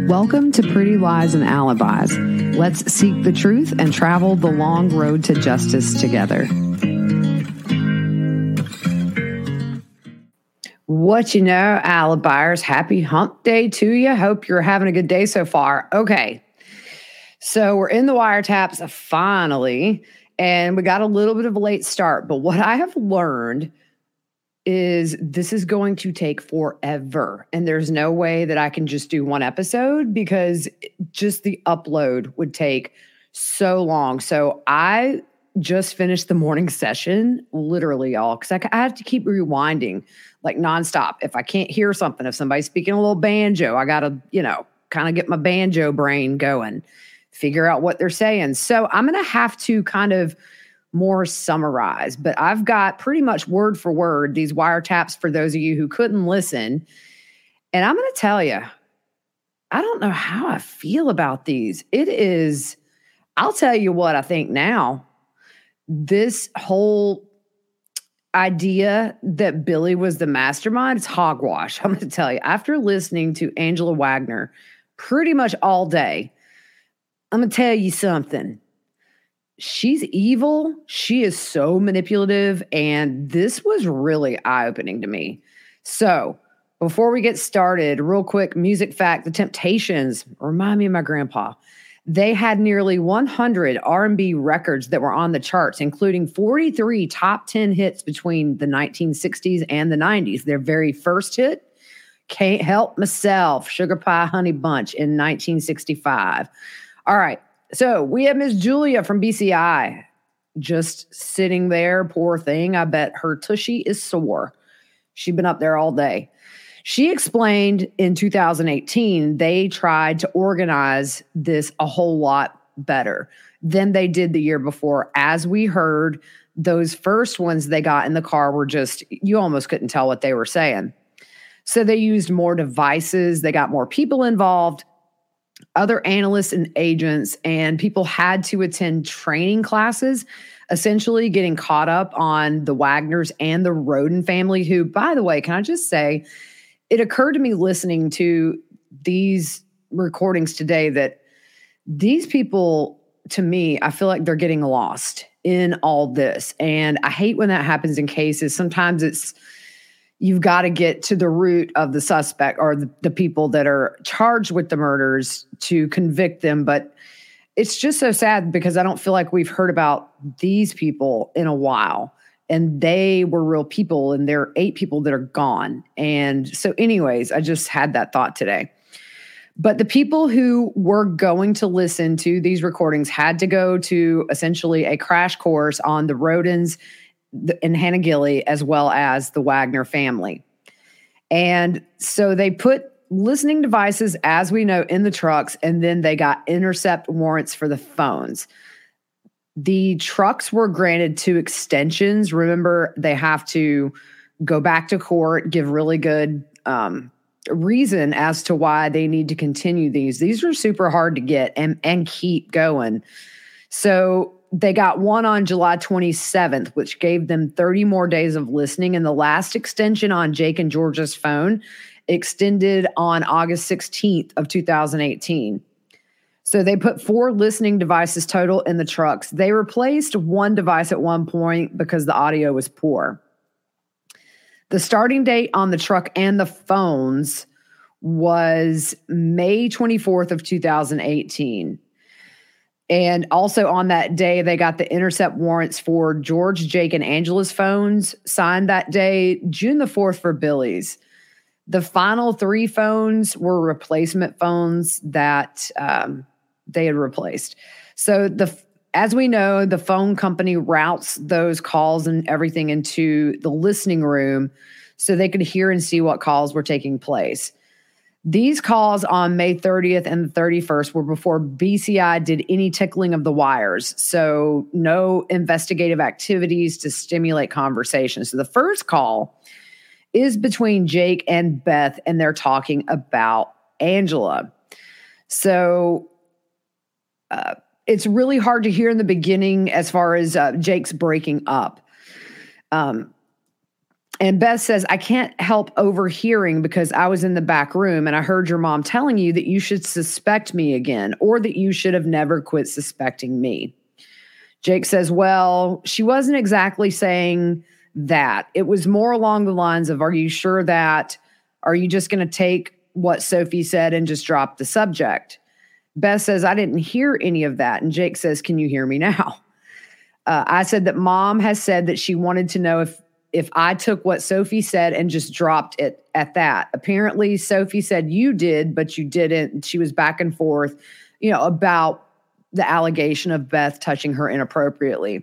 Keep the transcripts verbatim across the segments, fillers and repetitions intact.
Welcome to Pretty Lies and Alibis. Let's seek the truth and travel the long road to justice together. What you know, Alibis, happy hump day to you. Hope you're having a good day so far. Okay, so we're in the wiretaps finally, and we got a little bit of a late start. But what I have learned is this is going to take forever. And there's no way that I can just do one episode because just the upload would take so long. So I just finished the morning session, literally, y'all, because I, I have to keep rewinding like nonstop. If I can't hear something, if somebody's speaking a little banjo, I got to, you know, kind of get my banjo brain going, figure out what they're saying. So I'm going to have to kind of more summarize, but I've got pretty much word for word these wiretaps for those of you who couldn't listen. And I'm going to tell you, I don't know how I feel about these. It is, I'll tell you what I think now. This whole idea that Billy was the mastermind, it's hogwash. I'm going to tell you, after listening to Angela Wagner pretty much all day, I'm going to tell you something. She's evil. She is so manipulative. And this was really eye-opening to me. So before we get started, real quick, music fact, The Temptations, remind me of my grandpa. They had nearly one hundred R and B records that were on the charts, including forty-three top ten hits between the nineteen sixties and the nineties. Their very first hit, Can't Help Myself, Sugar Pie Honey Bunch in nineteen sixty-five. All right. So we have Miss Julia from B C I just sitting there. Poor thing. I bet her tushy is sore. She's been up there all day. She explained in two thousand eighteen, they tried to organize this a whole lot better than they did the year before. As we heard, those first ones they got in the car were just, you almost couldn't tell what they were saying. So they used more devices. They got more people involved. Other analysts and agents, and people had to attend training classes, essentially getting caught up on the Wagners and the Rhoden family, who, by the way, can I just say, it occurred to me listening to these recordings today that these people, to me, I feel like they're getting lost in all this. And I hate when that happens in cases. Sometimes it's, you've got to get to the root of the suspect or the, the people that are charged with the murders to convict them. But it's just so sad because I don't feel like we've heard about these people in a while. And they were real people, and there are eight people that are gone. And so anyways, I just had that thought today. But the people who were going to listen to these recordings had to go to essentially a crash course on the Rhodens and Hannah Gilley, as well as the Wagner family. And so they put listening devices, as we know, in the trucks, and then they got intercept warrants for the phones. The trucks were granted two extensions. Remember, they have to go back to court, give really good um, reason as to why they need to continue these. These are super hard to get and, and keep going. So they got one on July twenty-seventh, which gave them thirty more days of listening. And the last extension on Jake and Georgia's phone extended on August sixteenth of two thousand eighteen. So they put four listening devices total in the trucks. They replaced one device at one point because the audio was poor. The starting date on the truck and the phones was May twenty-fourth of two thousand eighteen. And also on that day, they got the intercept warrants for George, Jake, and Angela's phones signed that day, June the fourth for Billy's. The final three phones were replacement phones that um, they had replaced. So the as we know, the phone company routes those calls and everything into the listening room so they could hear and see what calls were taking place. These calls on May thirtieth and the thirty-first were before B C I did any tickling of the wires. So no investigative activities to stimulate conversation. So the first call is between Jake and Beth, and they're talking about Angela. So uh, it's really hard to hear in the beginning as far as uh, Jake's breaking up. Um, And Beth says, I can't help overhearing because I was in the back room and I heard your mom telling you that you should suspect me again or that you should have never quit suspecting me. Jake says, well, she wasn't exactly saying that. It was more along the lines of, are you sure that? Are you just going to take what Sophie said and just drop the subject? Beth says, I didn't hear any of that. And Jake says, can you hear me now? Uh, I said that mom has said that she wanted to know if if I took what Sophie said and just dropped it at that. Apparently, Sophie said you did, but you didn't. She was back and forth, you know, about the allegation of Beth touching her inappropriately.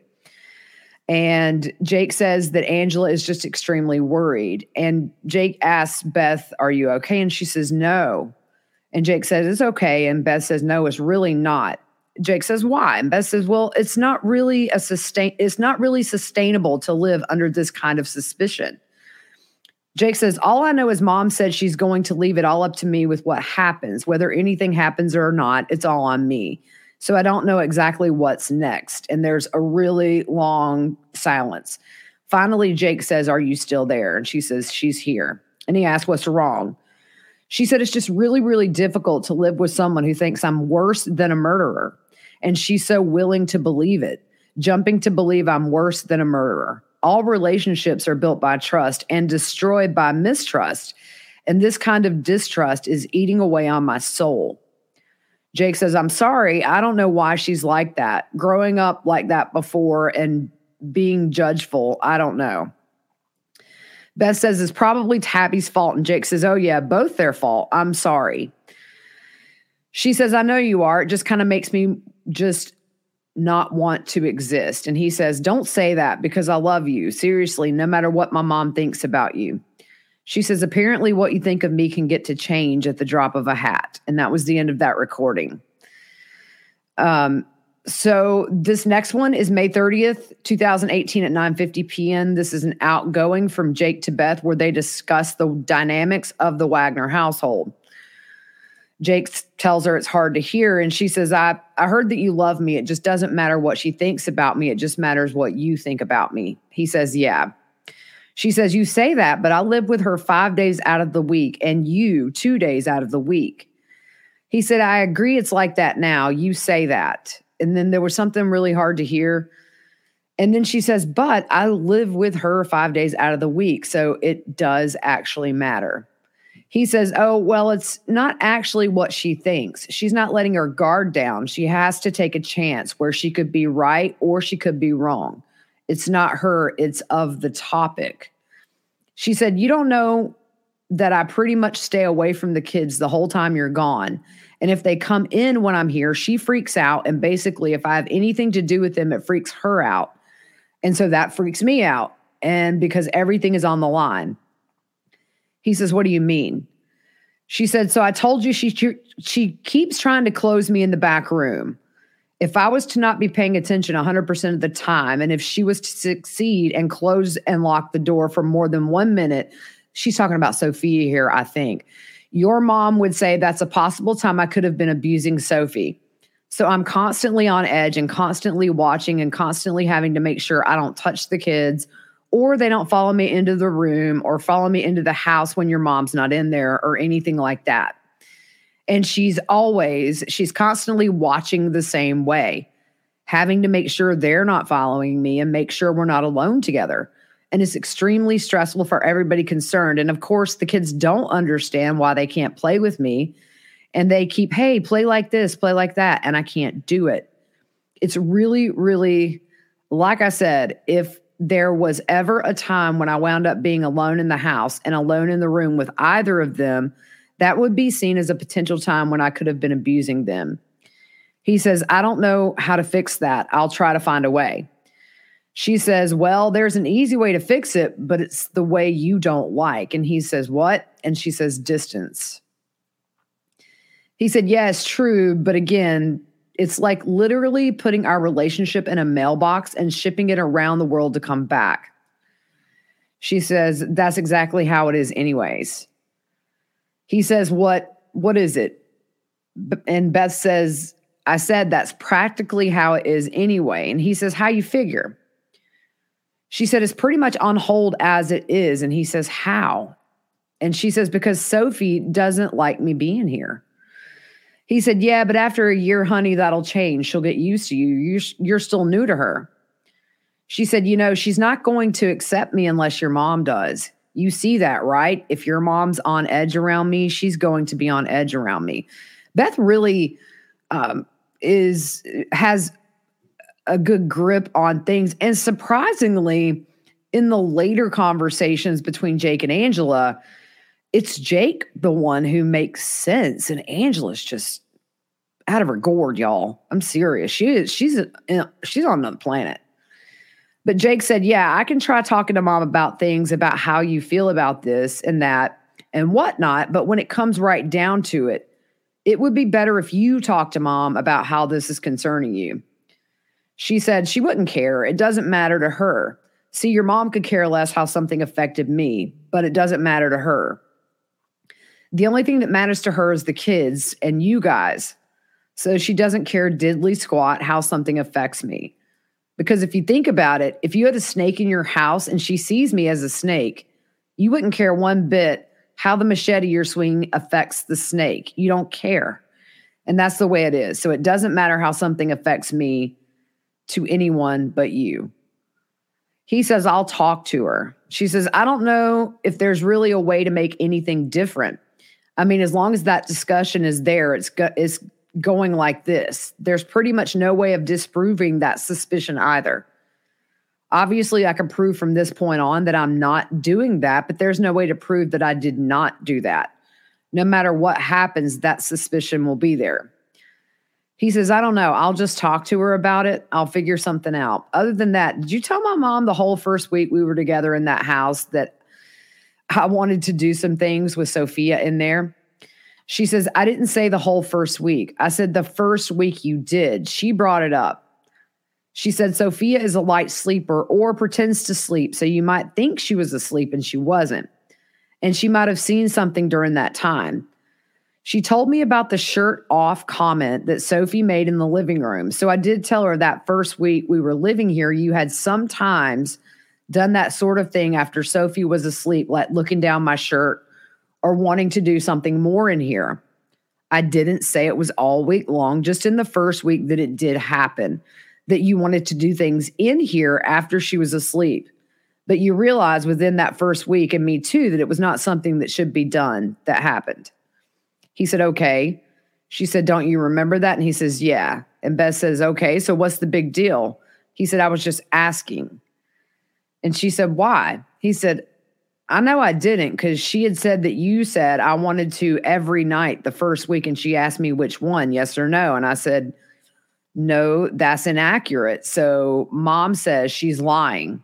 And Jake says that Angela is just extremely worried. And Jake asks Beth, are you okay? And she says, no. And Jake says, it's okay. And Beth says, no, it's really not. Jake says, why? And Beth says, well, it's not really a sustain, it's not really sustainable to live under this kind of suspicion. Jake says, all I know is mom said she's going to leave it all up to me with what happens. Whether anything happens or not, it's all on me. So I don't know exactly what's next. And there's a really long silence. Finally, Jake says, are you still there? And she says, she's here. And he asks, what's wrong? She said, it's just really, really difficult to live with someone who thinks I'm worse than a murderer. And she's so willing to believe it, jumping to believe I'm worse than a murderer. All relationships are built by trust and destroyed by mistrust. And this kind of distrust is eating away on my soul. Jake says, I'm sorry. I don't know why she's like that. Growing up like that before and being judgeful, I don't know. Beth says it's probably Tabby's fault. And Jake says, oh, yeah, both their fault. I'm sorry. She says, I know you are. It just kind of makes me just not want to exist. And he says, don't say that because I love you. Seriously, no matter what my mom thinks about you. She says, apparently what you think of me can get to change at the drop of a hat. And that was the end of that recording. Um, so this next one is May thirtieth, twenty eighteen at nine fifty p.m. This is an outgoing from Jake to Beth where they discuss the dynamics of the Wagner household. Jake tells her it's hard to hear. And she says, I, I heard that you love me. It just doesn't matter what she thinks about me. It just matters what you think about me. He says, yeah. She says, you say that, but I live with her five days out of the week and you two days out of the week. He said, I agree it's like that now. You say that. And then there was something really hard to hear. And then she says, but I live with her five days out of the week. So it does actually matter. He says, oh, well, it's not actually what she thinks. She's not letting her guard down. She has to take a chance where she could be right or she could be wrong. It's not her. It's of the topic. She said, you don't know that I pretty much stay away from the kids the whole time you're gone. And if they come in when I'm here, she freaks out. And basically, if I have anything to do with them, it freaks her out. And so that freaks me out. And because everything is on the line. He says, what do you mean? She said, so I told you she she keeps trying to close me in the back room. If I was to not be paying attention one hundred percent of the time, and if she was to succeed and close and lock the door for more than one minute, she's talking about Sophia here, I think. Your mom would say that's a possible time I could have been abusing Sophie. So I'm constantly on edge and constantly watching and constantly having to make sure I don't touch the kids or they don't follow me into the room or follow me into the house when your mom's not in there or anything like that. And she's always, she's constantly watching the same way, having to make sure they're not following me and make sure we're not alone together. And it's extremely stressful for everybody concerned. And of course, the kids don't understand why they can't play with me. And they keep, hey, play like this, play like that. And I can't do it. It's really, really, like I said, if there was ever a time when I wound up being alone in the house and alone in the room with either of them, that would be seen as a potential time when I could have been abusing them. He says, I don't know how to fix that. I'll try to find a way. She says, well, there's an easy way to fix it, but it's the way you don't like. And he says, what? And she says, distance. He said, yeah, it's true. But again, it's like literally putting our relationship in a mailbox and shipping it around the world to come back. She says, that's exactly how it is anyways. He says, what, what is it? And Beth says, I said, that's practically how it is anyway. And he says, how you figure? She said, it's pretty much on hold as it is. And he says, how? And she says, because Sophie doesn't like me being here. He said, yeah, but after a year, honey, that'll change. She'll get used to you. You're, you're still new to her. She said, you know, she's not going to accept me unless your mom does. You see that, right? If your mom's on edge around me, she's going to be on edge around me. Beth really um, is has a good grip on things. And surprisingly, in the later conversations between Jake and Angela, it's Jake, the one who makes sense. And Angela's just out of her gourd, y'all. I'm serious. She is, she's, a, she's on another planet. But Jake said, yeah, I can try talking to mom about things, about how you feel about this and that and whatnot. But when it comes right down to it, it would be better if you talk to mom about how this is concerning you. She said she wouldn't care. It doesn't matter to her. See, your mom could care less how something affected me, but it doesn't matter to her. The only thing that matters to her is the kids and you guys. So she doesn't care diddly squat how something affects me. Because if you think about it, if you had a snake in your house and she sees me as a snake, you wouldn't care one bit how the machete you're swinging affects the snake. You don't care. And that's the way it is. So it doesn't matter how something affects me to anyone but you. He says, I'll talk to her. She says, I don't know if there's really a way to make anything different. I mean, as long as that discussion is there, it's go- it's going like this. There's pretty much no way of disproving that suspicion either. Obviously, I can prove from this point on that I'm not doing that, but there's no way to prove that I did not do that. No matter what happens, that suspicion will be there. He says, I don't know. I'll just talk to her about it. I'll figure something out. Other than that, did you tell my mom the whole first week we were together in that house that I wanted to do some things with Sophia in there? She says, I didn't say the whole first week. I said the first week you did. She brought it up. She said, Sophia is a light sleeper or pretends to sleep, so you might think she was asleep and she wasn't. And she might have seen something during that time. She told me about the shirt off comment that Sophie made in the living room. So I did tell her that first week we were living here, you had sometimes done that sort of thing after Sophie was asleep, like looking down my shirt or wanting to do something more in here. I didn't say it was all week long, just in the first week that it did happen, that you wanted to do things in here after she was asleep. But you realized within that first week, and me too, that it was not something that should be done that happened. He said, okay. She said, don't you remember that? And he says, yeah. And Beth says, okay, so what's the big deal? He said, I was just asking. And she said, why? He said, I know I didn't, because she had said that you said I wanted to every night the first week, and she asked me which one, yes or no. And I said, no, that's inaccurate. So mom says she's lying.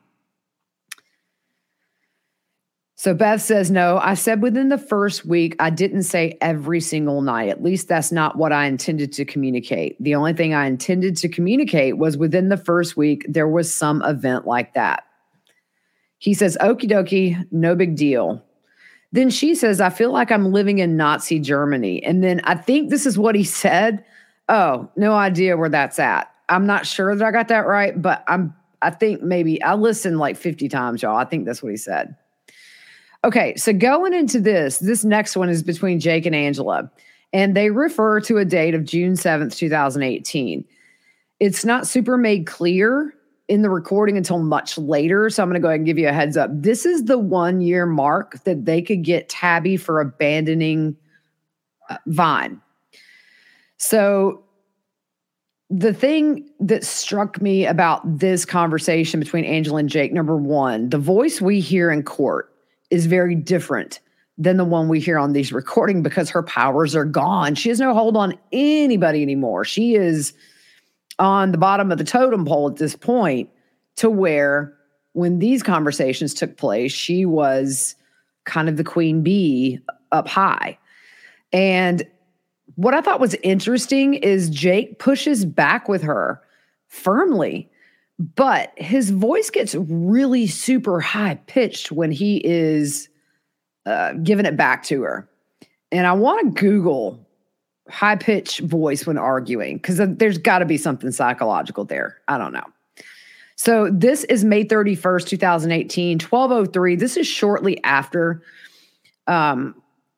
So Beth says, no, I said within the first week, I didn't say every single night. At least that's not what I intended to communicate. The only thing I intended to communicate was within the first week, there was some event like that. He says, okie dokie, no big deal. Then she says, I feel like I'm living in Nazi Germany. And then I think this is what he said. Oh, no idea where that's at. I'm not sure that I got that right, but I'm, I think maybe I listened like fifty times, y'all. I think that's what he said. Okay, so going into this, this next one is between Jake and Angela, and they refer to a date of June seventh, twenty eighteen. It's not super made clear in the recording until much later, so I'm going to go ahead and give you a heads up. This is the one-year mark that they could get Tabby for abandoning uh, Vine. So the thing that struck me about this conversation between Angela and Jake, number one, the voice we hear in court is very different than the one we hear on these recording because her powers are gone. She has no hold on anybody anymore. She is on the bottom of the totem pole at this point, to where when these conversations took place, she was kind of the queen bee up high. And what I thought was interesting is Jake pushes back with her firmly, but his voice gets really super high pitched when he is uh, giving it back to her. And I want to Google high pitched voice when arguing, because there's got to be something psychological there. I don't know. So this is May thirty-first, twenty eighteen, twelve oh three. This is shortly after um,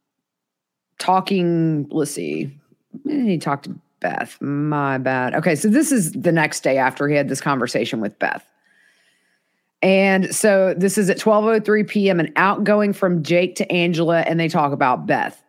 talking, let's see, he talked to Beth. My bad. Okay, so this is the next day after he had this conversation with Beth. And so this is at twelve oh three p.m., an outgoing from Jake to Angela, and they talk about Beth.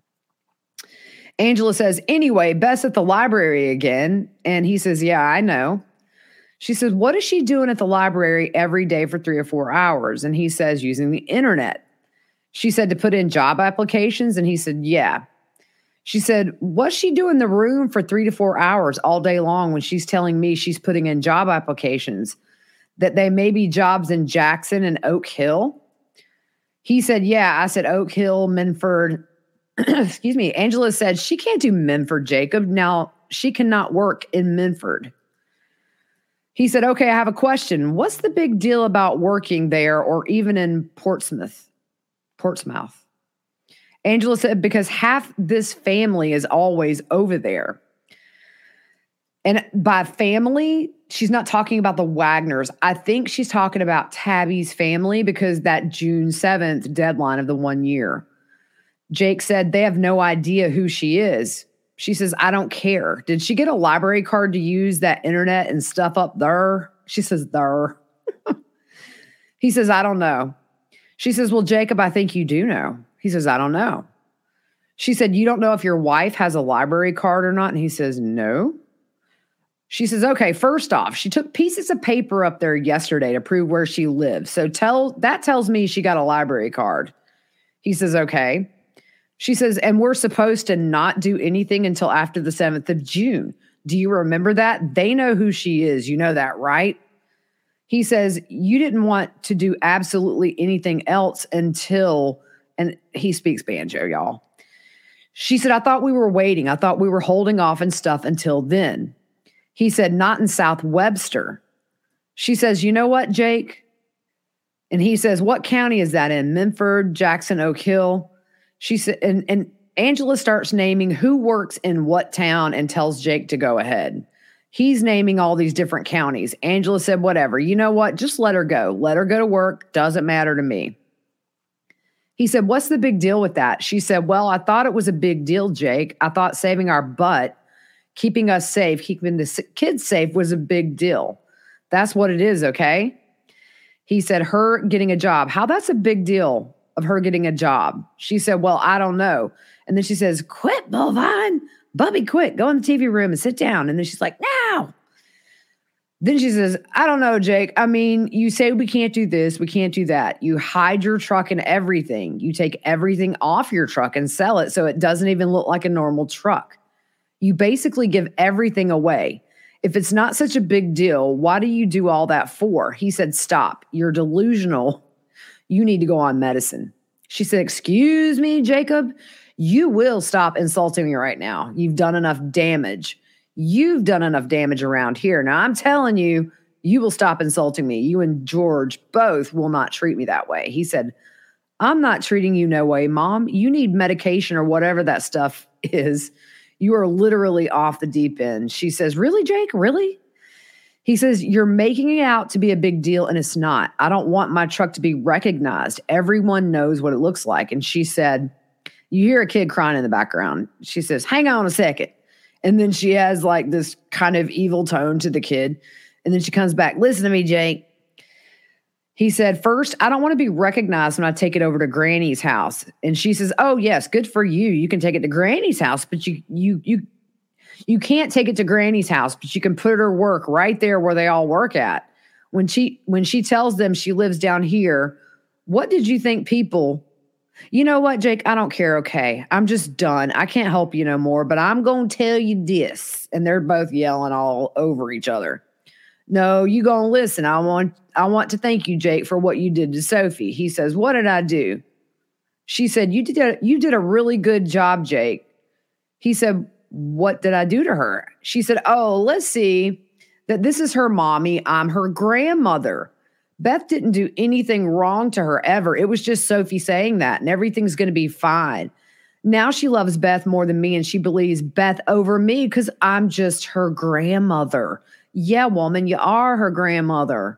Angela says, anyway, Beth's at the library again. And he says, yeah, I know. She says, what is she doing at the library every day for three or four hours? And he says, using the internet. She said, to put in job applications? And he said, yeah. She said, what's she doing in the room for three to four hours all day long when she's telling me she's putting in job applications, that they may be jobs in Jackson and Oak Hill? He said, yeah. I said, Oak Hill, Minford. Excuse me. Angela said, she can't do Minford, Jacob. Now, she cannot work in Minford. He said, okay, I have a question. What's the big deal about working there or even in Portsmouth? Portsmouth. Angela said, because half this family is always over there. And by family, she's not talking about the Wagners. I think she's talking about Tabby's family because that June seventh deadline of the one year. Jake said, they have no idea who she is. She says, I don't care. Did she get a library card to use that internet and stuff up there? She says, there. He says, I don't know. She says, well, Jacob, I think you do know. He says, I don't know. She said, you don't know if your wife has a library card or not? And he says, no. She says, okay, first off, she took pieces of paper up there yesterday to prove where she lives. So tell that tells me she got a library card. He says, okay. She says, and we're supposed to not do anything until after the seventh of June. Do you remember that? They know who she is. You know that, right? He says, you didn't want to do absolutely anything else until, and he speaks banjo, y'all. She said, I thought we were waiting. I thought we were holding off and stuff until then. He said, not in South Webster. She says, you know what, Jake? And he says, what county is that in? Minford, Jackson, Oak Hill. She said, and, and Angela starts naming who works in what town and tells Jake to go ahead. He's naming all these different counties. Angela said, whatever. You know what? Just let her go. Let her go to work. Doesn't matter to me. He said, what's the big deal with that? She said, well, I thought it was a big deal, Jake. I thought saving our butt, keeping us safe, keeping the kids safe was a big deal. That's what it is, okay? He said, her getting a job. How that's a big deal of her getting a job? She said, well, I don't know. And then she says, quit, Bovine. Bubby, quit. Go in the T V room and sit down. And then she's like, no. Then she says, I don't know, Jake. I mean, you say we can't do this, we can't do that. You hide your truck and everything. You take everything off your truck and sell it so it doesn't even look like a normal truck. You basically give everything away. If it's not such a big deal, why do you do all that for? He said, stop. You're delusional. You need to go on medicine. She said, excuse me, Jacob. You will stop insulting me right now. You've done enough damage. You've done enough damage around here. Now, I'm telling you, you will stop insulting me. You and George both will not treat me that way. He said, I'm not treating you no way, Mom. You need medication or whatever that stuff is. You are literally off the deep end. She says, really, Jake? Really? He says, you're making it out to be a big deal, and it's not. I don't want my truck to be recognized. Everyone knows what it looks like. And she said, you hear a kid crying in the background. She says, hang on a second. And then she has like this kind of evil tone to the kid. And then she comes back, listen to me, Jake. He said, first, I don't want to be recognized when I take it over to Granny's house. And she says, oh, yes, good for you. You can take it to Granny's house, but you you you you can't take it to Granny's house, but you can put her work right there where they all work at. When she when she tells them she lives down here, what did you think people... You know what, Jake? I don't care, okay? I'm just done. I can't help you no more, but I'm going to tell you this. And they're both yelling all over each other. No, you going to listen. I want I want to thank you, Jake, for what you did to Sophie. He says, what did I do? She said, you did a, you did a really good job, Jake. He said, what did I do to her? She said, oh, let's see, that this is her mommy. I'm her grandmother. Beth didn't do anything wrong to her ever. It was just Sophie saying that, and everything's going to be fine. Now she loves Beth more than me, and she believes Beth over me because I'm just her grandmother. Yeah, woman, you are her grandmother.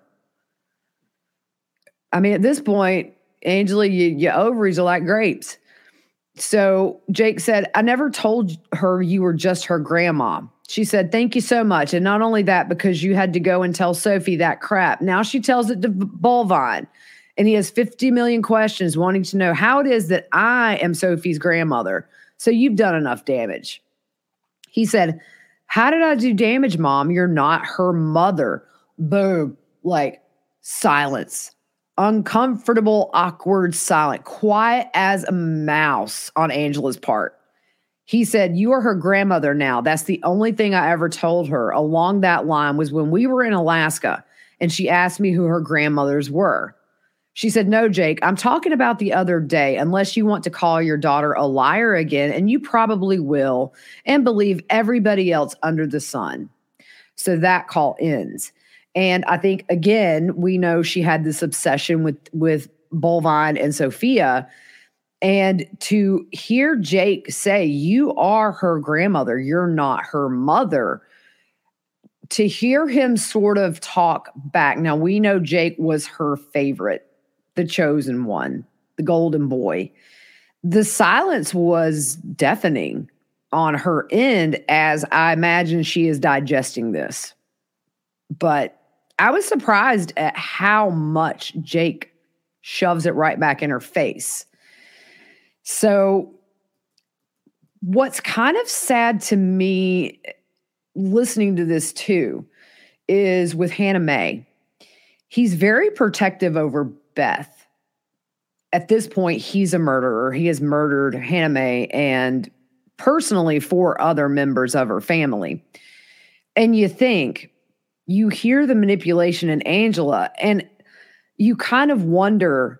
I mean, at this point, Angela, you, your ovaries are like grapes. So Jake said, I never told her you were just her grandma. She said, thank you so much. And not only that, because you had to go and tell Sophie that crap. Now she tells it to Bolvine. And he has fifty million questions wanting to know how it is that I am Sophie's grandmother. So you've done enough damage. He said, how did I do damage, Mom? You're not her mother. Boom. Like silence. Uncomfortable, awkward, silent, quiet as a mouse on Angela's part. He said, you are her grandmother now. That's the only thing I ever told her along that line was when we were in Alaska and she asked me who her grandmothers were. She said, no, Jake, I'm talking about the other day, unless you want to call your daughter a liar again, and you probably will, and believe everybody else under the sun. So that call ends. And I think, again, we know she had this obsession with, with Bolvine and Sophia. And to hear Jake say, you are her grandmother, you're not her mother, to hear him sort of talk back. Now, we know Jake was her favorite, the chosen one, the golden boy. The silence was deafening on her end as I imagine she is digesting this. But I was surprised at how much Jake shoves it right back in her face. So what's kind of sad to me listening to this too is with Hannah Mae. He's very protective over Beth. At this point, he's a murderer. He has murdered Hannah Mae and personally four other members of her family. And you think, you hear the manipulation in Angela, and you kind of wonder,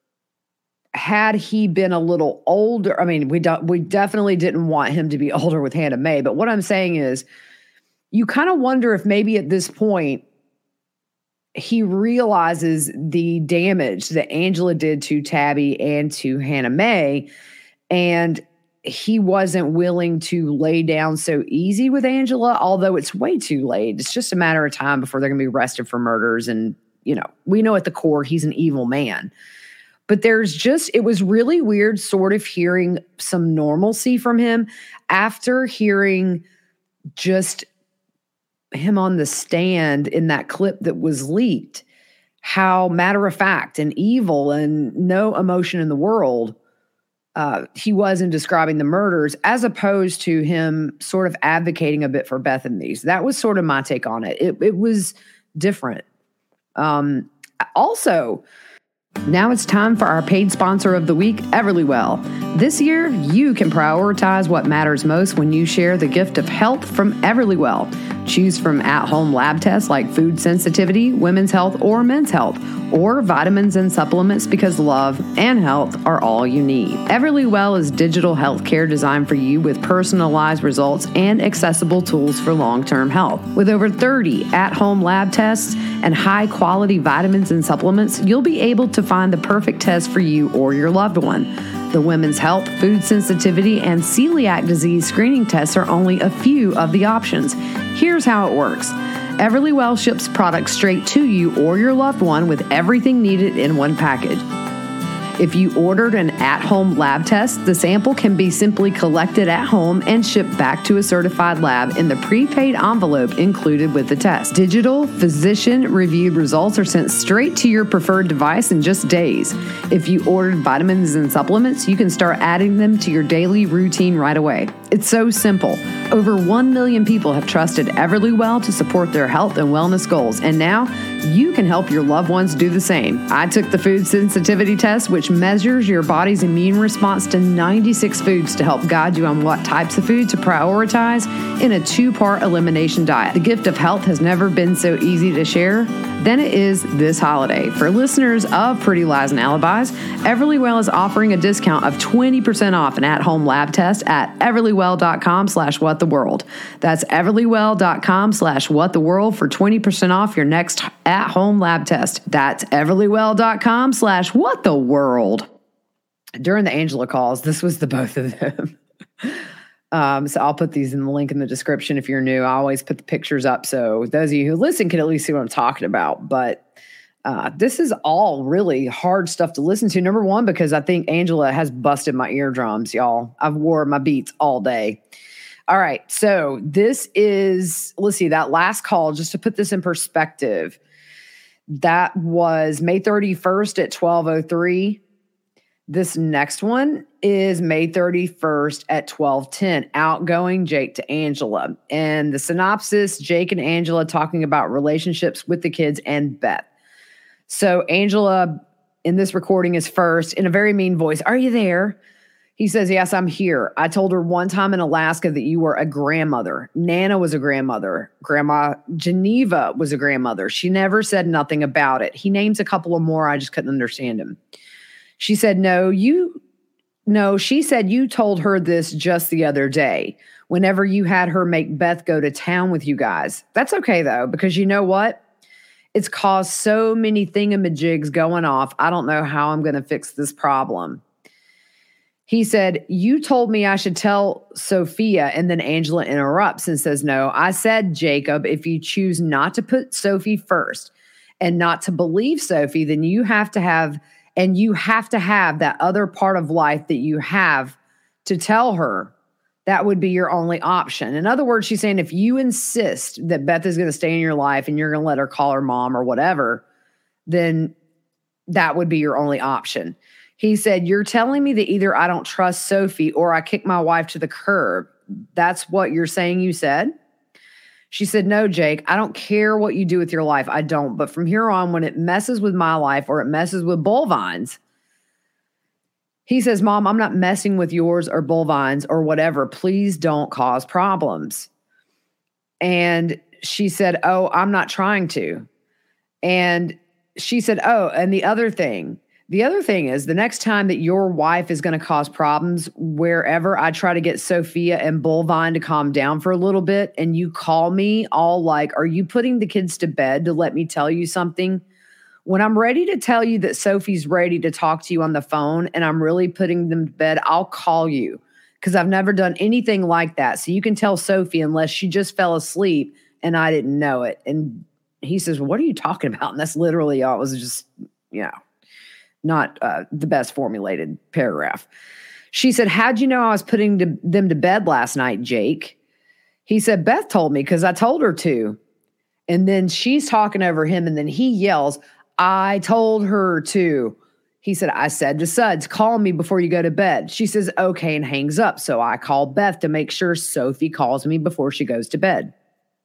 had he been a little older? I mean, we do, we definitely didn't want him to be older with Hannah Mae, but what I'm saying is, you kind of wonder if maybe at this point, he realizes the damage that Angela did to Tabby and to Hannah Mae, and he wasn't willing to lay down so easy with Angela, although it's way too late. It's just a matter of time before they're going to be arrested for murders. And, you know, we know at the core he's an evil man. But there's just, it was really weird sort of hearing some normalcy from him after hearing just him on the stand in that clip that was leaked, how matter of fact and evil and no emotion in the world Uh, he was in describing the murders, as opposed to him sort of advocating a bit for Beth and these. That was sort of my take on it. It, it was different. Um, also, now it's time for our paid sponsor of the week, Everlywell. This year, you can prioritize what matters most when you share the gift of health from Everlywell. Choose from at-home lab tests like food sensitivity, women's health, or men's health, or vitamins and supplements, because love and health are all you need. Everlywell is digital healthcare designed for you with personalized results and accessible tools for long-term health. With over thirty at-home lab tests and high-quality vitamins and supplements, you'll be able to find the perfect test for you or your loved one. The women's health, food sensitivity, and celiac disease screening tests are only a few of the options. Here's how it works. Everlywell ships products straight to you or your loved one with everything needed in one package. If you ordered an at-home lab test, the sample can be simply collected at home and shipped back to a certified lab in the prepaid envelope included with the test. Digital, physician-reviewed results are sent straight to your preferred device in just days. If you ordered vitamins and supplements, you can start adding them to your daily routine right away. It's so simple. Over one million people have trusted Everlywell to support their health and wellness goals, and now you can help your loved ones do the same. I took the food sensitivity test, which measures your body's immune response to ninety-six foods to help guide you on what types of food to prioritize in a two-part elimination diet. The gift of health has never been so easy to share than it is this holiday. For listeners of Pretty Lies and Alibis, Everlywell is offering a discount of twenty percent off an at-home lab test at everlywell.com slash whattheworld. That's everlywell.com slash whattheworld for twenty percent off your next at-home lab test. That's everlywell.com slash whattheworld. During the Angela calls, this was the both of them. Um, so I'll put these in the link in the description if you're new. I always put the pictures up so those of you who listen can at least see what I'm talking about. But uh, this is all really hard stuff to listen to. Number one, because I think Angela has busted my eardrums, y'all. I've wore my Beats all day. All right. So this is, let's see, that last call, just to put this in perspective, that was May thirty-first at twelve oh three. This next one is May thirty-first at twelve ten, outgoing Jake to Angela. And the synopsis, Jake and Angela talking about relationships with the kids and Beth. So Angela in this recording is first in a very mean voice. Are you there? He says, yes, I'm here. I told her one time in Alaska that you were a grandmother. Nana was a grandmother. Grandma Geneva was a grandmother. She never said nothing about it. He names a couple of more. I just couldn't understand him. She said, no, you, no, she said you told her this just the other day, whenever you had her make Beth go to town with you guys. That's okay, though, because you know what? It's caused so many thingamajigs going off. I don't know how I'm going to fix this problem. He said, you told me I should tell Sophia, and then Angela interrupts and says, no, I said, Jacob, if you choose not to put Sophie first and not to believe Sophie, then you have to have, and you have to have that other part of life that you have to tell her. That would be your only option. In other words, she's saying, if you insist that Beth is going to stay in your life and you're going to let her call her mom or whatever, then that would be your only option. He said, you're telling me that either I don't trust Sophie or I kick my wife to the curb. That's what you're saying you said? She said, no, Jake, I don't care what you do with your life. I don't. But from here on, when it messes with my life or it messes with Bullvine's, he says, Mom, I'm not messing with yours or Bullvine's or whatever. Please don't cause problems. And she said, oh, I'm not trying to. And she said, oh, and the other thing, The other thing is the next time that your wife is going to cause problems wherever, I try to get Sophia and Bullvine to calm down for a little bit, and you call me all like, are you putting the kids to bed to let me tell you something? When I'm ready to tell you that Sophie's ready to talk to you on the phone and I'm really putting them to bed, I'll call you because I've never done anything like that. So you can tell Sophie unless she just fell asleep and I didn't know it. And he says, well, what are you talking about? And that's literally all. It was just, you know. Not uh, the best formulated paragraph. She said, how'd you know I was putting to, them to bed last night, Jake? He said, Beth told me because I told her to. And then she's talking over him, and then he yells, I told her to. He said, I said to Suds, call me before you go to bed. She says, okay, and hangs up. So I call Beth to make sure Sophie calls me before she goes to bed.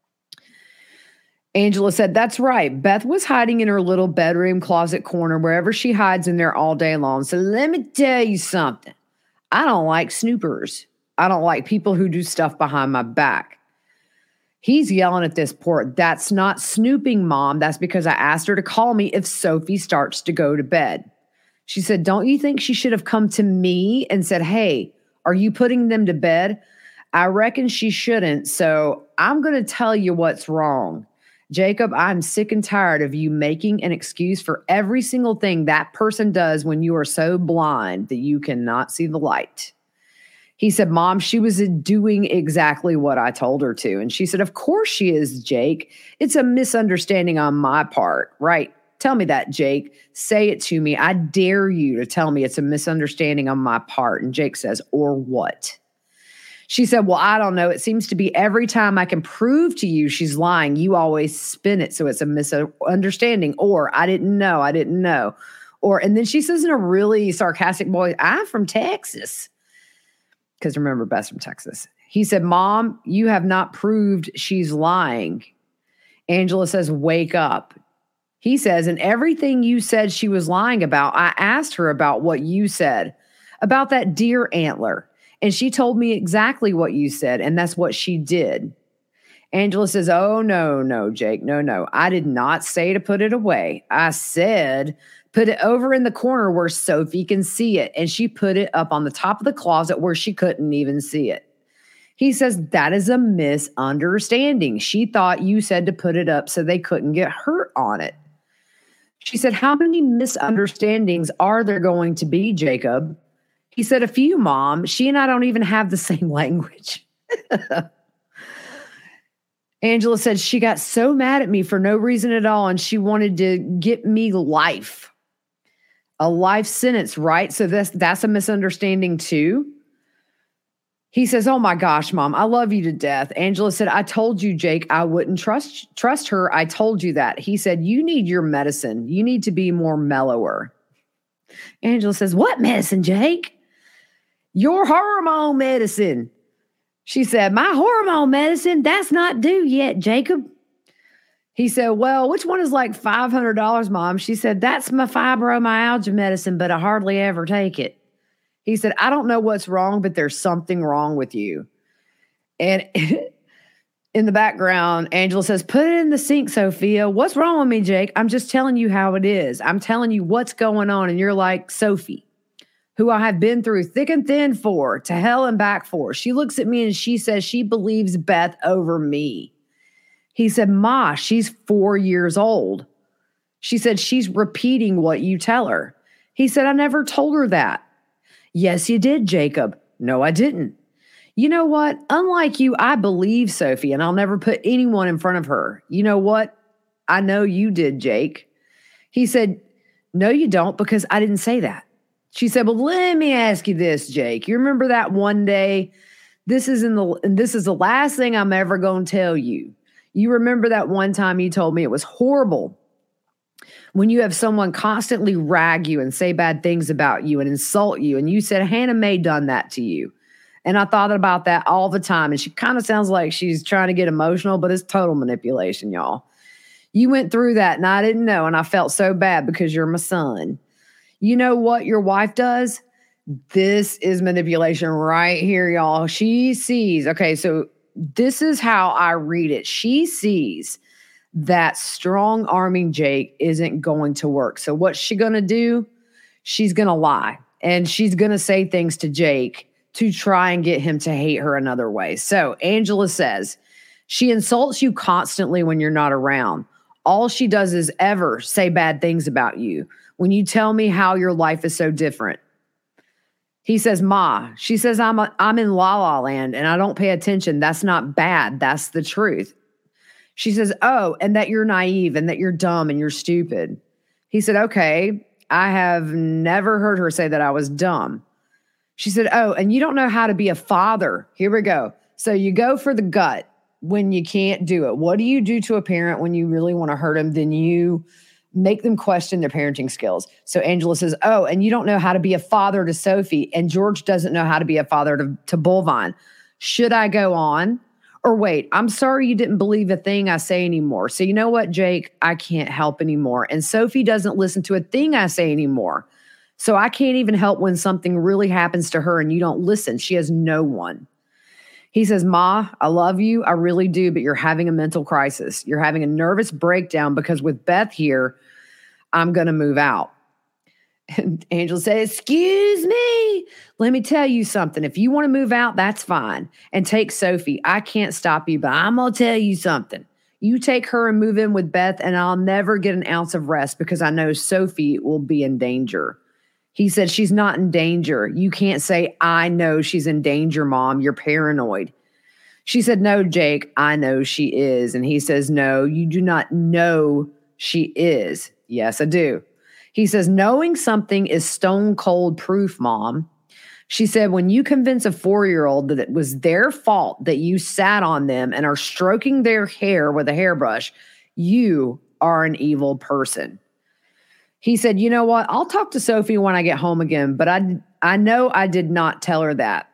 Angela said, that's right. Beth was hiding in her little bedroom closet corner, wherever she hides in there all day long. So let me tell you something. I don't like snoopers. I don't like people who do stuff behind my back. He's yelling at this port. That's not snooping, Mom. That's because I asked her to call me if Sophie starts to go to bed. She said, don't you think she should have come to me and said, hey, are you putting them to bed? I reckon she shouldn't. So I'm going to tell you what's wrong. Jacob, I'm sick and tired of you making an excuse for every single thing that person does when you are so blind that you cannot see the light. He said, Mom, she was doing exactly what I told her to. And she said, of course she is, Jake. It's a misunderstanding on my part, right? Tell me that, Jake. Say it to me. I dare you to tell me it's a misunderstanding on my part. And Jake says, or what? She said, well, I don't know. It seems to be every time I can prove to you she's lying, you always spin it so it's a misunderstanding. Or I didn't know, I didn't know. Or, and then she says in a really sarcastic voice, I'm from Texas. Because remember, Beth's from Texas. He said, Mom, you have not proved she's lying. Angela says, wake up. He says, and everything you said she was lying about, I asked her about what you said, about that deer antler. And she told me exactly what you said, and that's what she did. Angela says, oh, no, no, Jake, no, no. I did not say to put it away. I said, put it over in the corner where Sophie can see it. And she put it up on the top of the closet where she couldn't even see it. He says, that is a misunderstanding. She thought you said to put it up so they couldn't get hurt on it. She said, how many misunderstandings are there going to be, Jacob? He said, a few, Mom. She and I don't even have the same language. Angela said she got so mad at me for no reason at all, and she wanted to get me life. A life sentence, right? So that's, that's a misunderstanding too. He says, oh my gosh, Mom, I love you to death. Angela said, I told you, Jake, I wouldn't trust trust her. I told you that. He said, you need your medicine. You need to be more mellower. Angela says, what medicine, Jake? Your hormone medicine. She said, my hormone medicine, that's not due yet, Jacob. He said, well, which one is like five hundred dollars, Mom? She said, that's my fibromyalgia medicine, but I hardly ever take it. He said, I don't know what's wrong, but there's something wrong with you. And in the background, Angela says, put it in the sink, Sophia. What's wrong with me, Jake? I'm just telling you how it is. I'm telling you what's going on. And you're like, Sophie, who I have been through thick and thin for, to hell and back for. She looks at me and she says she believes Beth over me. He said, Ma, she's four years old. She said, she's repeating what you tell her. He said, I never told her that. Yes, you did, Jacob. No, I didn't. You know what? Unlike you, I believe Sophie, and I'll never put anyone in front of her. You know what? I know you did, Jake. He said, no, you don't, because I didn't say that. She said, well, let me ask you this, Jake. You remember that one day? This is in the and this is the last thing I'm ever going to tell you. You remember that one time you told me it was horrible when you have someone constantly rag you and say bad things about you and insult you. And you said Hannah Mae done that to you. And I thought about that all the time. And she kind of sounds like she's trying to get emotional, but it's total manipulation, y'all. You went through that and I didn't know. And I felt so bad because you're my son. You know what your wife does? This is manipulation right here, y'all. She sees, okay, so this is how I read it. She sees that strong arming Jake isn't going to work. So what's she going to do? She's going to lie. And she's going to say things to Jake to try and get him to hate her another way. So Angela says, she insults you constantly when you're not around. All she does is ever say bad things about you when you tell me how your life is so different. He says, Ma, she says, I'm, a, I'm in La La Land and I don't pay attention. That's not bad. That's the truth. She says, oh, and that you're naive and that you're dumb and you're stupid. He said, okay, I have never heard her say that I was dumb. She said, oh, and you don't know how to be a father. Here we go. So you go for the gut when you can't do it. What do you do to a parent when you really want to hurt them? Then you make them question their parenting skills. So Angela says, oh, and you don't know how to be a father to Sophie. And George doesn't know how to be a father to, to Bullvine. Should I go on? Or wait, I'm sorry you didn't believe a thing I say anymore. So you know what, Jake? I can't help anymore. And Sophie doesn't listen to a thing I say anymore. So I can't even help when something really happens to her and you don't listen. She has no one. He says, Ma, I love you. I really do, but you're having a mental crisis. You're having a nervous breakdown because with Beth here, I'm going to move out. And Angel says, excuse me. Let me tell you something. If you want to move out, that's fine. And take Sophie. I can't stop you, but I'm going to tell you something. You take her and move in with Beth, and I'll never get an ounce of rest because I know Sophie will be in danger. He said, she's not in danger. You can't say, I know she's in danger, Mom. You're paranoid. She said, no, Jake, I know she is. And he says, no, you do not know she is. Yes, I do. He says, knowing something is stone cold proof, Mom. She said, when you convince a four-year-old that it was their fault that you sat on them and are stroking their hair with a hairbrush, you are an evil person. He said, you know what? I'll talk to Sophie when I get home again, but I, I know I did not tell her that.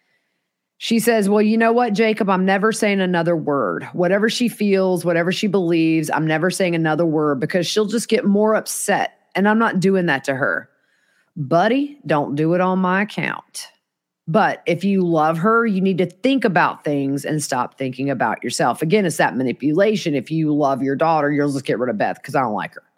She says, well, you know what, Jacob? I'm never saying another word. Whatever she feels, whatever she believes, I'm never saying another word because she'll just get more upset. And I'm not doing that to her. Buddy, don't do it on my account. But if you love her, you need to think about things and stop thinking about yourself. Again, it's that manipulation. If you love your daughter, you'll just get rid of Beth because I don't like her.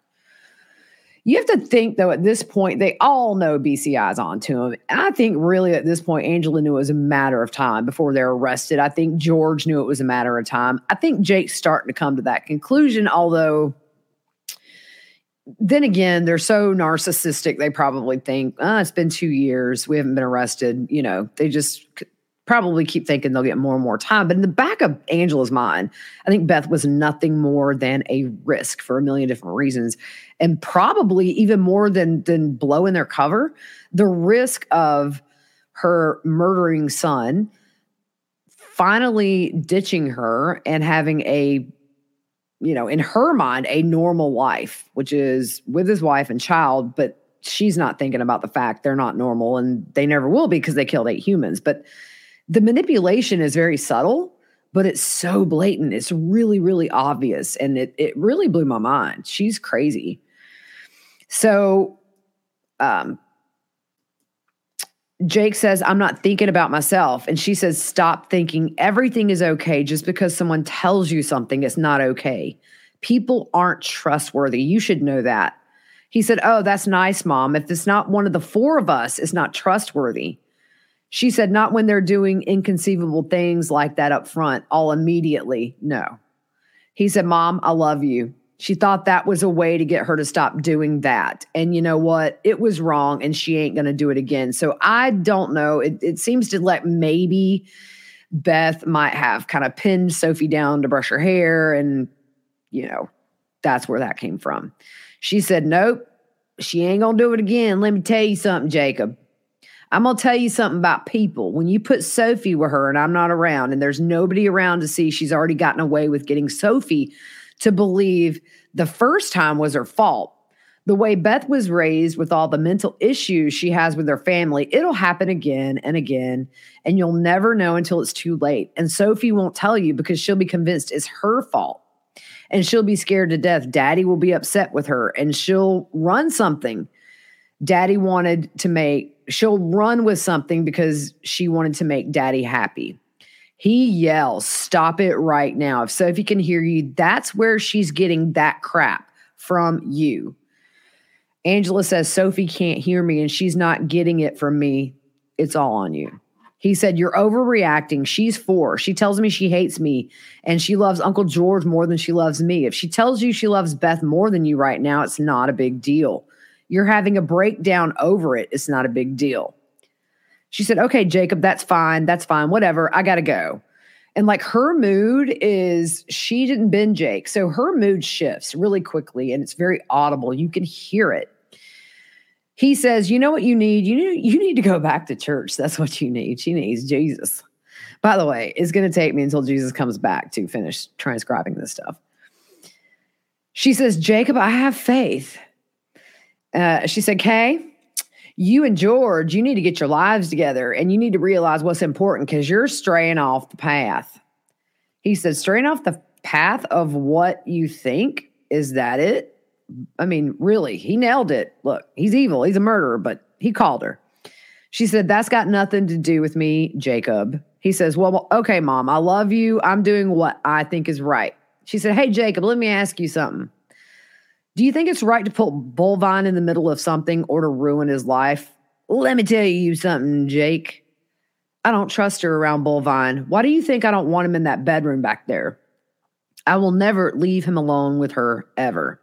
You have to think, though, at this point, they all know B C I's on to him. And I think really at this point, Angela knew it was a matter of time before they're arrested. I think George knew it was a matter of time. I think Jake's starting to come to that conclusion, although then again, they're so narcissistic, they probably think, oh, it's been two years. We haven't been arrested. You know, they just probably keep thinking they'll get more and more time. But in the back of Angela's mind, I think Beth was nothing more than a risk for a million different reasons. And probably even more than, than blowing their cover, the risk of her murdering son finally ditching her and having a, you know, in her mind, a normal life, which is with his wife and child, but she's not thinking about the fact they're not normal and they never will be because they killed eight humans. But the manipulation is very subtle, but it's so blatant. It's really, really obvious. And it it really blew my mind. She's crazy. So um, Jake says, I'm not thinking about myself. And she says, stop thinking everything is okay just because someone tells you something is not okay. People aren't trustworthy. You should know that. He said, oh, that's nice, Mom. If it's not one of the four of us, it's not trustworthy. She said, not when they're doing inconceivable things like that up front, all immediately. No. He said, Mom, I love you. She thought that was a way to get her to stop doing that. And you know what? It was wrong and she ain't going to do it again. So I don't know. It, it seems to like maybe Beth might have kind of pinned Sophie down to brush her hair. And, you know, that's where that came from. She said, nope, she ain't going to do it again. Let me tell you something, Jacob. I'm going to tell you something about people. When you put Sophie with her and I'm not around and there's nobody around to see, she's already gotten away with getting Sophie to believe the first time was her fault. The way Beth was raised with all the mental issues she has with her family, it'll happen again and again, and you'll never know until it's too late. And Sophie won't tell you because she'll be convinced it's her fault. And she'll be scared to death. Daddy will be upset with her and she'll run something. Daddy wanted to make, she'll run with something because she wanted to make Daddy happy. He yells, stop it right now. If Sophie can hear you, that's where she's getting that crap from you. Angela says, Sophie can't hear me and she's not getting it from me. It's all on you. He said, you're overreacting. She's four. She tells me she hates me and she loves Uncle George more than she loves me. If she tells you she loves Beth more than you right now, it's not a big deal. You're having a breakdown over it. It's not a big deal. She said, okay, Jacob, that's fine. That's fine. Whatever. I got to go. And like her mood is, she didn't bend Jake. So her mood shifts really quickly and it's very audible. You can hear it. He says, you know what you need? You need, you need to go back to church. That's what you need. She needs Jesus. By the way, it's going to take me until Jesus comes back to finish transcribing this stuff. She says, Jacob, I have faith. Uh, she said, Kay, you and George, you need to get your lives together and you need to realize what's important because you're straying off the path. He said, straying off the path of what you think? Is that it? I mean, really, he nailed it. Look, he's evil. He's a murderer, but he called her. She said, that's got nothing to do with me, Jacob. He says, well, okay, Mom, I love you. I'm doing what I think is right. She said, hey, Jacob, let me ask you something. Do you think it's right to put Bullvine in the middle of something or to ruin his life? Let me tell you something, Jake. I don't trust her around Bullvine. Why do you think I don't want him in that bedroom back there? I will never leave him alone with her ever.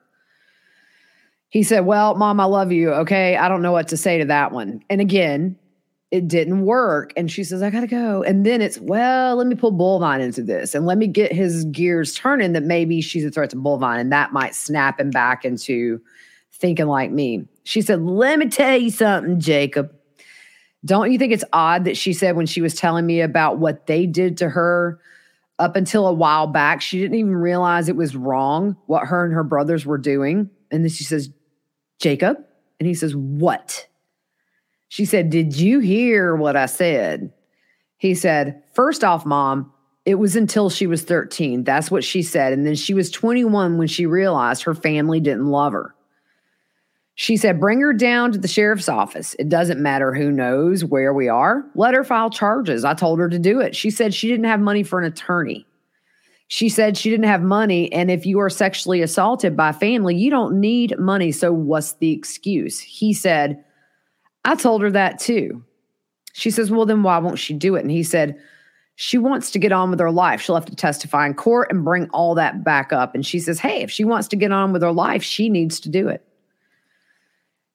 He said, well, Mom, I love you. Okay. I don't know what to say to that one. And again, it didn't work. And she says, I got to go. And then it's, well, let me pull Bullvine into this and let me get his gears turning that maybe she's a threat to Bullvine and that might snap him back into thinking like me. She said, let me tell you something, Jacob. Don't you think it's odd that she said when she was telling me about what they did to her up until a while back, she didn't even realize it was wrong what her and her brothers were doing. And then she says, Jacob? And he says, what? She said, did you hear what I said? He said, first off, Mom, it was until she was thirteen. That's what she said. And then she was twenty-one when she realized her family didn't love her. She said, bring her down to the sheriff's office. It doesn't matter who knows where we are. Let her file charges. I told her to do it. She said she didn't have money for an attorney. She said she didn't have money. And if you are sexually assaulted by family, you don't need money. So what's the excuse? He said, I told her that too. She says, well, then why won't she do it? And he said, she wants to get on with her life. She'll have to testify in court and bring all that back up. And she says, hey, if she wants to get on with her life, she needs to do it.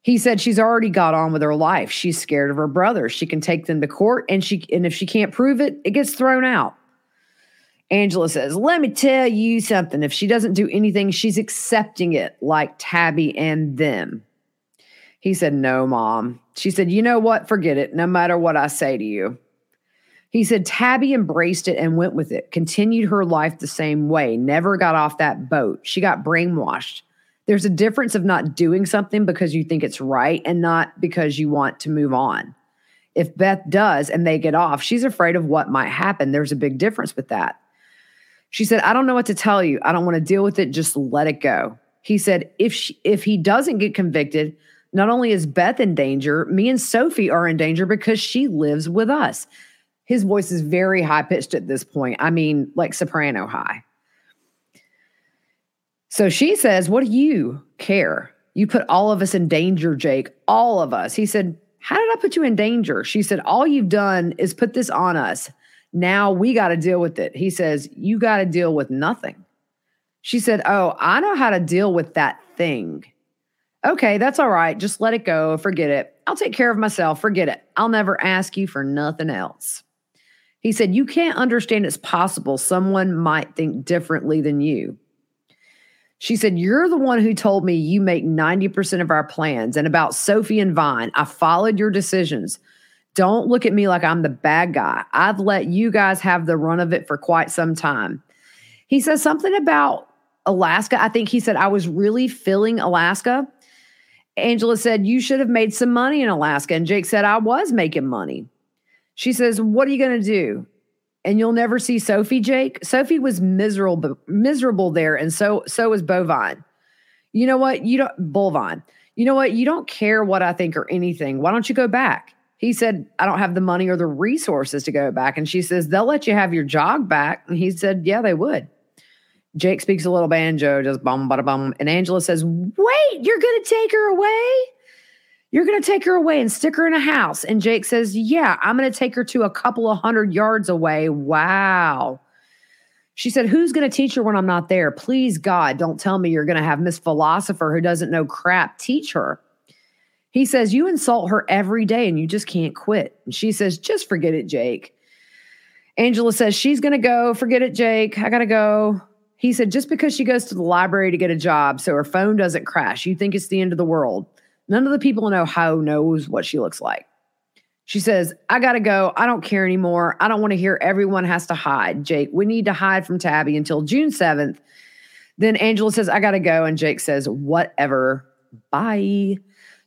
He said she's already got on with her life. She's scared of her brothers. She can take them to court, and she and if she can't prove it, it gets thrown out. Angela says, let me tell you something. If she doesn't do anything, she's accepting it like Tabby and them. He said, no, Mom. She said, you know what? Forget it, no matter what I say to you. He said, Tabby embraced it and went with it, continued her life the same way, never got off that boat. She got brainwashed. There's a difference of not doing something because you think it's right and not because you want to move on. If Beth does and they get off, she's afraid of what might happen. There's a big difference with that. She said, I don't know what to tell you. I don't want to deal with it. Just let it go. He said, if she, if he doesn't get convicted, not only is Beth in danger, me and Sophie are in danger because she lives with us. His voice is very high-pitched at this point. I mean, like soprano high. So she says, what do you care? You put all of us in danger, Jake. All of us. He said, how did I put you in danger? She said, all you've done is put this on us. Now we got to deal with it. He says, you got to deal with nothing. She said, oh, I know how to deal with that thing. Okay, that's all right. Just let it go. Forget it. I'll take care of myself. Forget it. I'll never ask you for nothing else. He said, you can't understand it's possible someone might think differently than you. She said, you're the one who told me you make ninety percent of our plans. And about Sophie and Vine, I followed your decisions. Don't look at me like I'm the bad guy. I've let you guys have the run of it for quite some time. He says something about Alaska. I think he said, I was really feeling Alaska. Angela said, you should have made some money in Alaska. And Jake said, I was making money. She says, what are you going to do? And you'll never see Sophie, Jake? Sophie was miserable, miserable there. And so, so was Bovine. You know what? You don't, Bovine. You know what? You don't care what I think or anything. Why don't you go back? He said, I don't have the money or the resources to go back. And she says, they'll let you have your jog back. And he said, yeah, they would. Jake speaks a little banjo, just bum, bada, bum. And Angela says, wait, you're going to take her away? You're going to take her away and stick her in a house. And Jake says, yeah, I'm going to take her to a couple of hundred yards away. Wow. She said, who's going to teach her when I'm not there? Please, God, don't tell me you're going to have Miss Philosopher who doesn't know crap teach her. He says, you insult her every day and you just can't quit. And she says, just forget it, Jake. Angela says, she's going to go. Forget it, Jake. I got to go. He said, just because she goes to the library to get a job so her phone doesn't crash, you think it's the end of the world. None of the people in Ohio knows what she looks like. She says, I got to go. I don't care anymore. I don't want to hear everyone has to hide. Jake, we need to hide from Tabby until June seventh. Then Angela says, I got to go. And Jake says, whatever. Bye.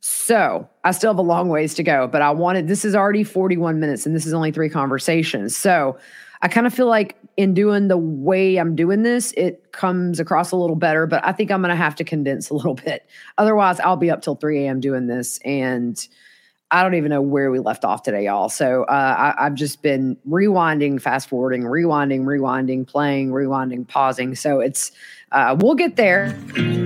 So I still have a long ways to go, but I wanted, this is already forty-one minutes and this is only three conversations. So I kind of feel like in doing the way I'm doing this, it comes across a little better, but I think I'm going to have to condense a little bit. Otherwise, I'll be up till three a.m. doing this, and I don't even know where we left off today, y'all. So uh, I, I've just been rewinding, fast forwarding, rewinding, rewinding, playing, rewinding, pausing. So it's, uh, we'll get there.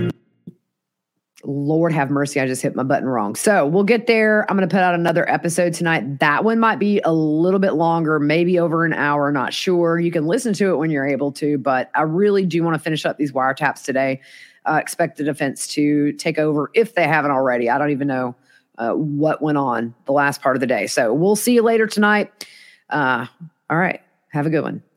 Lord have mercy, I just hit my button wrong. So we'll get there. I'm going to put out another episode tonight. That one might be a little bit longer, maybe over an hour, not sure. You can listen to it when you're able to, but I really do want to finish up these wiretaps today. Uh, expect the defense to take over if they haven't already. I don't even know uh, what went on the last part of the day. So we'll see you later tonight. Uh, all right. Have a good one.